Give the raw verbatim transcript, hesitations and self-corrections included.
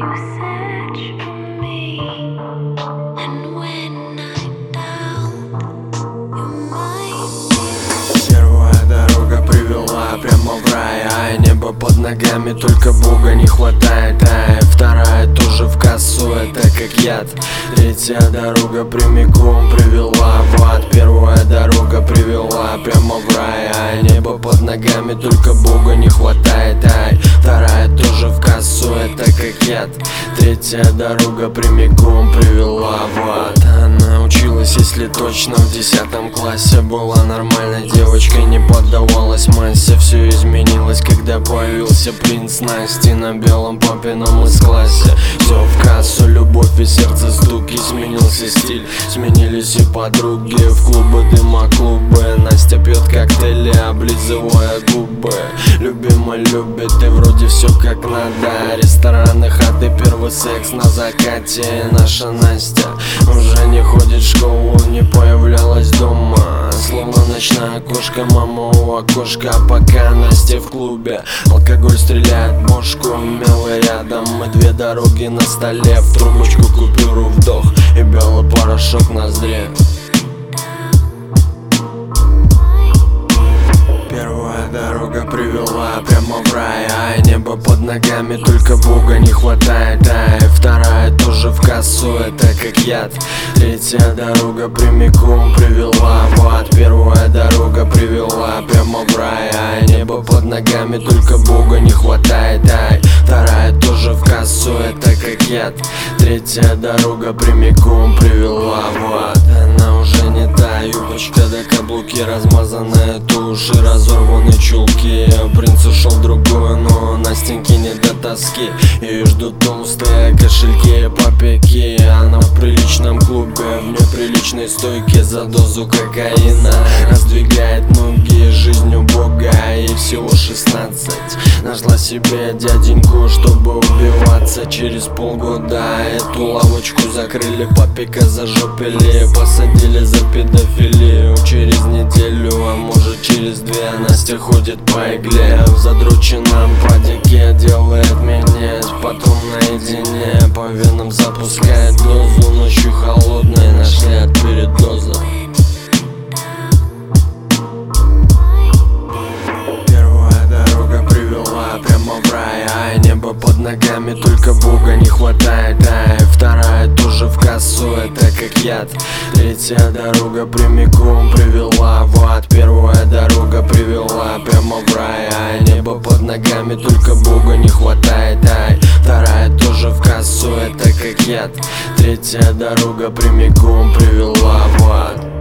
Первая дорога привела прямо в рай, а небо под ногами, только Бога не хватает. А вторая тоже в кассу, это как яд. Третья дорога прямиком привела в ад. Первая дорога привела прямо в рай, а небо под ногами, только Бога не хватает. Ай, вторая тоже в кассу, это как яд. Третья дорога прямиком привела в ад. Она училась, если точно, в десятом классе. Была нормальной девочкой, не поддавалась массе. Все изменилось, когда появился принц Насти на белом папином из-классе. Все в кассу, любовь и сердце стуки. Сменился стиль, сменились и подруги. В клубы дыма клубы. Настя пьет коктейли, облизывая губы. Любимый любит, и вроде все как надо. Рестораны, хаты, первый секс на закате. Наша Настя уже не ходит в школу, не появлялась дома. Словно ночная кошка, мама у окошка. Пока Настя в клубе, алкоголь стреляет в бошку. Мелы рядом, мы две дороги на столе. В трубочку купюру, вдох и белый порошок в ноздре. Первая дорога привела прямо в рай, а небо под ногами, только Бога не хватает. А вторая тоже в кассу, это как яд. Третья дорога прямиком привела в ад. Первая дорога привела прямо в рай, а небо под ногами, только Бога не хватает. А вторая тоже в кассу, это как яд. Третья дорога прямиком привела в ад. Она уже не та юбочка, да каблуки, размазанные туши, разорванные чулки. Принц ушел в другую, но Настеньке не до тоски. Ее ждут толстые кошельки, попеки. Она в приличном клубе, в неприличной стойке за дозу кокаина. Раздвигает ноги, жизнь убогая, ей всего шестнадцать. Нашла себе дяденьку, чтобы убиваться. Через полгода эту лавочку закрыли, папика зажопили, посадили за педофилию. Через неделю, а может через две, Настя ходит по игле в задрученном падике. Делает минет, потом наедине по венам запускает дозу. Ночью холодной нашли от передоза. Первая дорога привела прямо в рай, а небо под ногами, только Бога не хватает. А вторая тоже в кассу, это как яд. Третья дорога прямиком привела в ад. Первая дорога привела прямо в рай, а небо под ногами, только Бога не хватает. А вторая тоже в кассу, это как яд. Третья дорога прямиком привела в ад.